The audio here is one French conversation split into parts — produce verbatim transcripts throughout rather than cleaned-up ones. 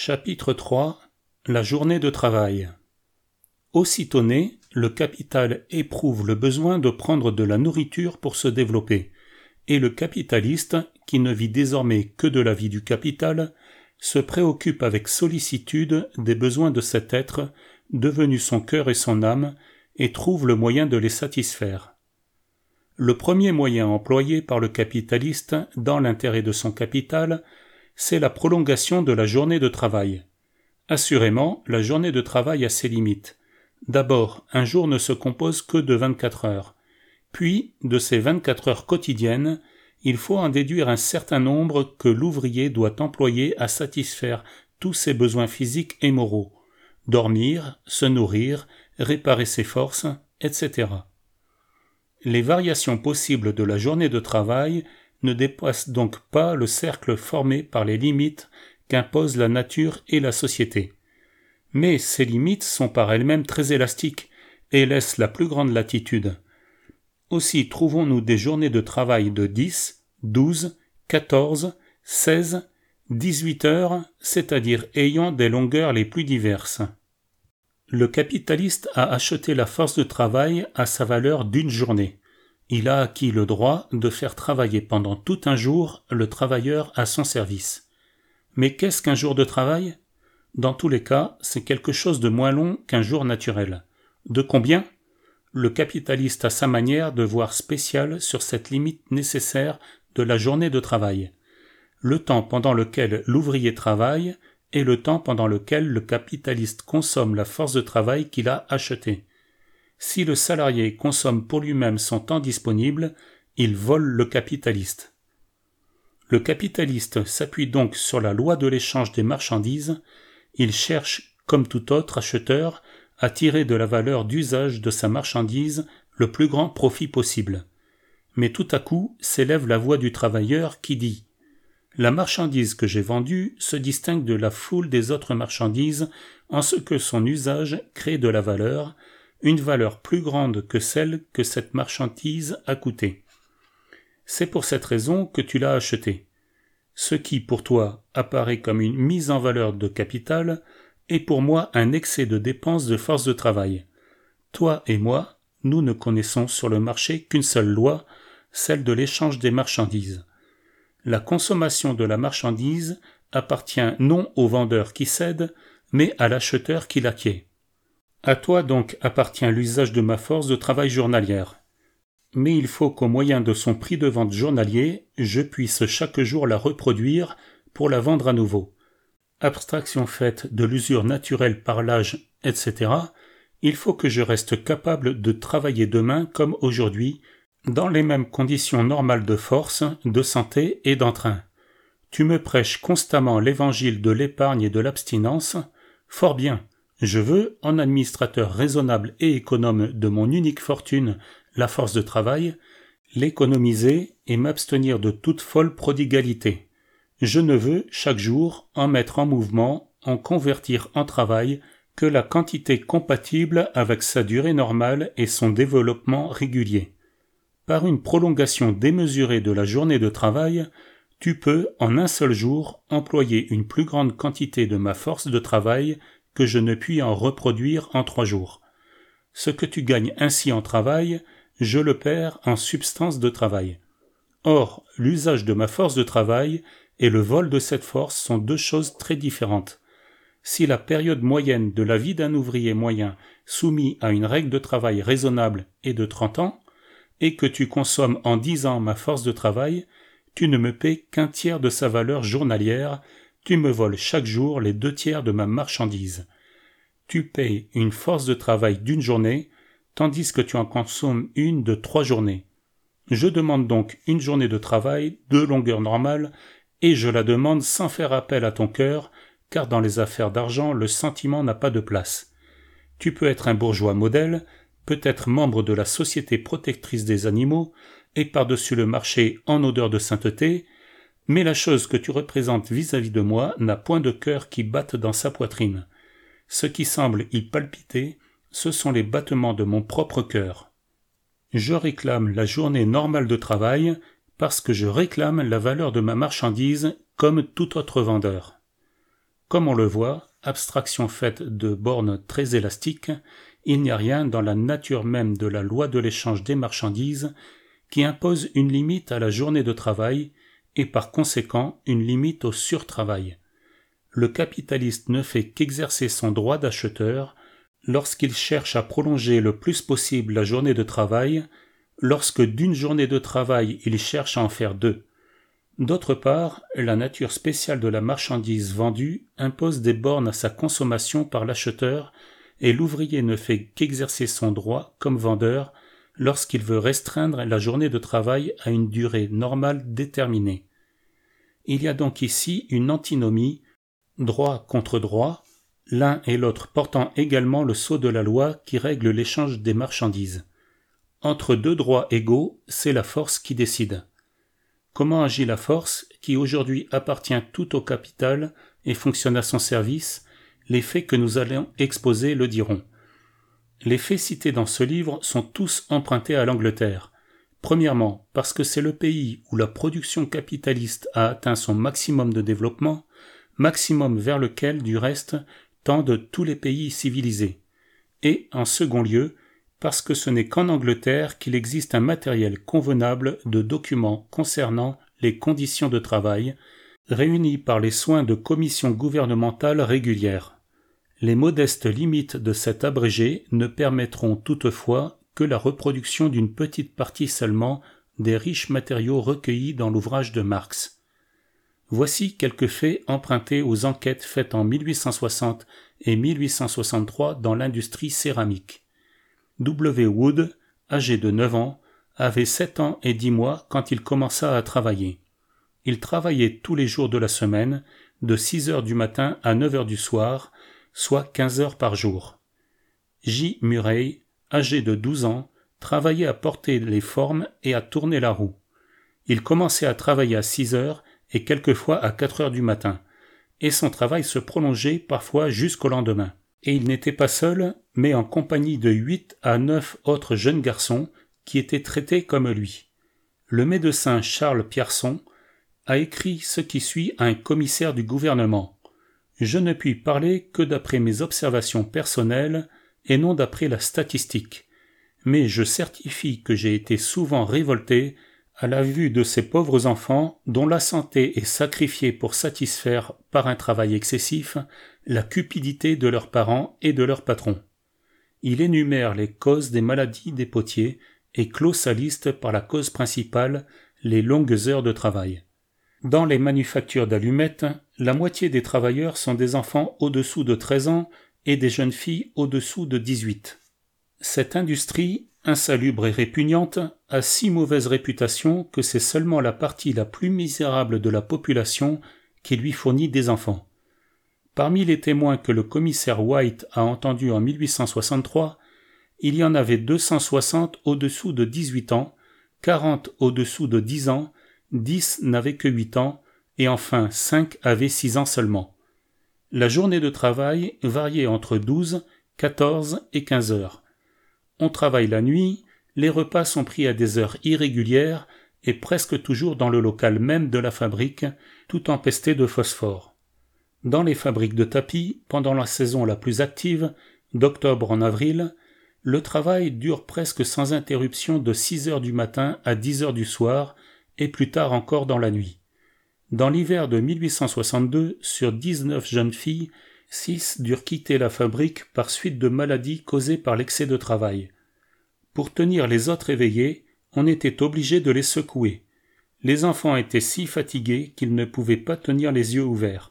Chapitre trois. La journée de travail. Aussitôt né, le capital éprouve le besoin de prendre de la nourriture pour se développer, et le capitaliste, qui ne vit désormais que de la vie du capital, se préoccupe avec sollicitude des besoins de cet être, devenu son cœur et son âme, et trouve le moyen de les satisfaire. Le premier moyen employé par le capitaliste dans l'intérêt de son capital, c'est la prolongation de la journée de travail. Assurément, la journée de travail a ses limites. D'abord, un jour ne se compose que de vingt-quatre heures. Puis, de ces vingt-quatre heures quotidiennes, il faut en déduire un certain nombre que l'ouvrier doit employer à satisfaire tous ses besoins physiques et moraux, dormir, se nourrir, réparer ses forces, et cetera. Les variations possibles de la journée de travail ne dépassent donc pas le cercle formé par les limites qu'imposent la nature et la société. Mais ces limites sont par elles-mêmes très élastiques et laissent la plus grande latitude. Aussi trouvons-nous des journées de travail de dix, douze, quatorze, seize, dix-huit heures, c'est-à-dire ayant des longueurs les plus diverses. Le capitaliste a acheté la force de travail à sa valeur d'une journée. Il a acquis le droit de faire travailler pendant tout un jour le travailleur à son service. Mais qu'est-ce qu'un jour de travail ? Dans tous les cas, c'est quelque chose de moins long qu'un jour naturel. De combien ? Le capitaliste a sa manière de voir spéciale sur cette limite nécessaire de la journée de travail. Le temps pendant lequel l'ouvrier travaille est le temps pendant lequel le capitaliste consomme la force de travail qu'il a achetée. Si le salarié consomme pour lui-même son temps disponible, il vole le capitaliste. Le capitaliste s'appuie donc sur la loi de l'échange des marchandises. Il cherche, comme tout autre acheteur, à tirer de la valeur d'usage de sa marchandise le plus grand profit possible. Mais tout à coup s'élève la voix du travailleur qui dit « La marchandise que j'ai vendue se distingue de la foule des autres marchandises en ce que son usage crée de la valeur, une valeur plus grande que celle que cette marchandise a coûté. C'est pour cette raison que tu l'as achetée. Ce qui, pour toi, apparaît comme une mise en valeur de capital, est pour moi un excès de dépenses de force de travail. Toi et moi, nous ne connaissons sur le marché qu'une seule loi, celle de l'échange des marchandises. La consommation de la marchandise appartient non au vendeur qui cède, mais à l'acheteur qui l'acquiert. À toi donc appartient l'usage de ma force de travail journalière. Mais il faut qu'au moyen de son prix de vente journalier, je puisse chaque jour la reproduire pour la vendre à nouveau. Abstraction faite de l'usure naturelle par l'âge, et cetera, il faut que je reste capable de travailler demain comme aujourd'hui, dans les mêmes conditions normales de force, de santé et d'entrain. Tu me prêches constamment l'évangile de l'épargne et de l'abstinence. Fort bien. Je veux, en administrateur raisonnable et économe de mon unique fortune, la force de travail, l'économiser et m'abstenir de toute folle prodigalité. Je ne veux, chaque jour, en mettre en mouvement, en convertir en travail, que la quantité compatible avec sa durée normale et son développement régulier. Par une prolongation démesurée de la journée de travail, tu peux, en un seul jour, employer une plus grande quantité de ma force de travail que je ne puis en reproduire en trois jours. Ce que tu gagnes ainsi en travail, je le perds en substance de travail. Or, l'usage de ma force de travail et le vol de cette force sont deux choses très différentes. Si la période moyenne de la vie d'un ouvrier moyen soumis à une règle de travail raisonnable est de trente ans, et que tu consommes en dix ans ma force de travail, tu ne me paies qu'un tiers de sa valeur journalière. Tu me voles chaque jour les deux tiers de ma marchandise. Tu payes une force de travail d'une journée, tandis que tu en consommes une de trois journées. Je demande donc une journée de travail de longueur normale, et je la demande sans faire appel à ton cœur, car dans les affaires d'argent, le sentiment n'a pas de place. Tu peux être un bourgeois modèle, peut-être membre de la Société protectrice des animaux, et par-dessus le marché en odeur de sainteté, mais la chose que tu représentes vis-à-vis de moi n'a point de cœur qui batte dans sa poitrine. Ce qui semble y palpiter, ce sont les battements de mon propre cœur. Je réclame la journée normale de travail parce que je réclame la valeur de ma marchandise comme tout autre vendeur. Comme on le voit, abstraction faite de bornes très élastiques, il n'y a rien dans la nature même de la loi de l'échange des marchandises qui impose une limite à la journée de travail et par conséquent une limite au surtravail. Le capitaliste ne fait qu'exercer son droit d'acheteur lorsqu'il cherche à prolonger le plus possible la journée de travail, lorsque d'une journée de travail il cherche à en faire deux. D'autre part, la nature spéciale de la marchandise vendue impose des bornes à sa consommation par l'acheteur et l'ouvrier ne fait qu'exercer son droit comme vendeur lorsqu'il veut restreindre la journée de travail à une durée normale déterminée. Il y a donc ici une antinomie, droit contre droit, l'un et l'autre portant également le sceau de la loi qui règle l'échange des marchandises. Entre deux droits égaux, c'est la force qui décide. Comment agit la force, qui aujourd'hui appartient tout au capital et fonctionne à son service? Les faits que nous allons exposer le diront. Les faits cités dans ce livre sont tous empruntés à l'Angleterre. Premièrement, parce que c'est le pays où la production capitaliste a atteint son maximum de développement, maximum vers lequel, du reste, tendent tous les pays civilisés. Et, en second lieu, parce que ce n'est qu'en Angleterre qu'il existe un matériel convenable de documents concernant les conditions de travail, réunis par les soins de commissions gouvernementales régulières. Les modestes limites de cet abrégé ne permettront toutefois que la reproduction d'une petite partie seulement des riches matériaux recueillis dans l'ouvrage de Marx. Voici quelques faits empruntés aux enquêtes faites en mille huit cent soixante et mille huit cent soixante-trois dans l'industrie céramique. W. Wood, âgé de neuf ans, avait sept ans et dix mois quand il commença à travailler. Il travaillait tous les jours de la semaine, de six heures du matin à neuf heures du soir, soit quinze heures par jour. J. Murray, âgé de douze ans, travaillait à porter les formes et à tourner la roue. Il commençait à travailler à six heures et quelquefois à quatre heures du matin, et son travail se prolongeait parfois jusqu'au lendemain. Et il n'était pas seul, mais en compagnie de huit à neuf autres jeunes garçons qui étaient traités comme lui. Le médecin Charles Pierson a écrit ce qui suit à un commissaire du gouvernement. Je ne puis parler que d'après mes observations personnelles et non d'après la statistique, mais je certifie que j'ai été souvent révolté à la vue de ces pauvres enfants dont la santé est sacrifiée pour satisfaire, par un travail excessif, la cupidité de leurs parents et de leurs patrons. Il énumère les causes des maladies des potiers et clôt sa liste par la cause principale, les longues heures de travail. Dans les manufactures d'allumettes, la moitié des travailleurs sont des enfants au-dessous de treize ans et des jeunes filles au-dessous de dix-huit. Cette industrie, insalubre et répugnante, a si mauvaise réputation que c'est seulement la partie la plus misérable de la population qui lui fournit des enfants. Parmi les témoins que le commissaire White a entendus en mille huit cent soixante-trois, il y en avait deux cent soixante au-dessous de dix-huit ans, quarante au-dessous de dix ans, dix n'avaient que huit ans, et enfin cinq avaient six ans seulement. La journée de travail variait entre douze, quatorze et quinze heures. On travaille la nuit, les repas sont pris à des heures irrégulières et presque toujours dans le local même de la fabrique, tout empesté de phosphore. Dans les fabriques de tapis, pendant la saison la plus active, d'octobre en avril, le travail dure presque sans interruption de six heures du matin à dix heures du soir et plus tard encore dans la nuit. Dans l'hiver de mille huit cent soixante-deux, sur dix-neuf jeunes filles, six durent quitter la fabrique par suite de maladies causées par l'excès de travail. Pour tenir les autres éveillés, on était obligé de les secouer. Les enfants étaient si fatigués qu'ils ne pouvaient pas tenir les yeux ouverts.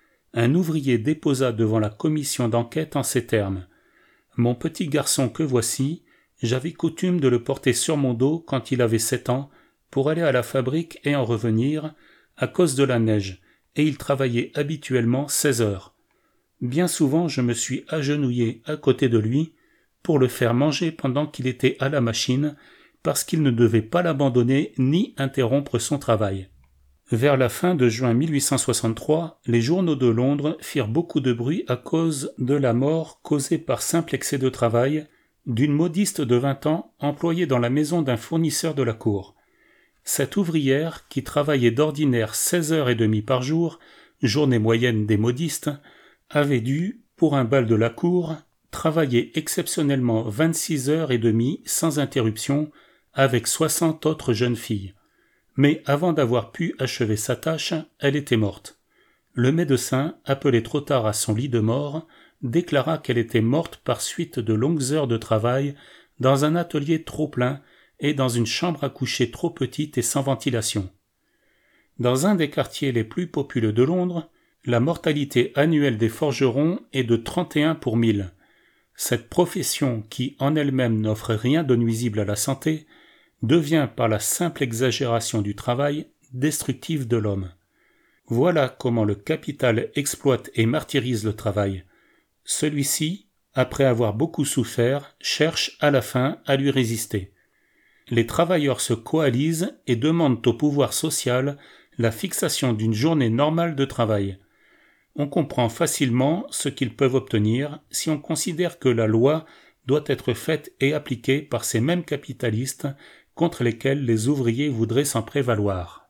Un ouvrier déposa devant la commission d'enquête en ces termes. « Mon petit garçon que voici, j'avais coutume de le porter sur mon dos quand il avait sept ans pour aller à la fabrique et en revenir, à cause de la neige, et il travaillait habituellement seize heures. Bien souvent je me suis agenouillé à côté de lui pour le faire manger pendant qu'il était à la machine, parce qu'il ne devait pas l'abandonner ni interrompre son travail. » Vers la fin de juin mille huit cent soixante-trois, les journaux de Londres firent beaucoup de bruit à cause de la mort causée par simple excès de travail d'une modiste de vingt ans employée dans la maison d'un fournisseur de la cour. Cette ouvrière, qui travaillait d'ordinaire seize heures et demie par jour, journée moyenne des modistes, avait dû, pour un bal de la cour, travailler exceptionnellement vingt-six heures et demie sans interruption avec soixante autres jeunes filles. Mais avant d'avoir pu achever sa tâche, elle était morte. Le médecin, appelé trop tard à son lit de mort, déclara qu'elle était morte par suite de longues heures de travail dans un atelier trop plein et dans une chambre à coucher trop petite et sans ventilation. Dans un des quartiers les plus populeux de Londres, la mortalité annuelle des forgerons est de trente et un pour mille. Cette profession, qui en elle-même n'offre rien de nuisible à la santé, devient par la simple exagération du travail destructive de l'homme. Voilà comment le capital exploite et martyrise le travail. Celui-ci, après avoir beaucoup souffert, cherche à la fin à lui résister. Les travailleurs se coalisent et demandent au pouvoir social la fixation d'une journée normale de travail. On comprend facilement ce qu'ils peuvent obtenir si on considère que la loi doit être faite et appliquée par ces mêmes capitalistes contre lesquels les ouvriers voudraient s'en prévaloir.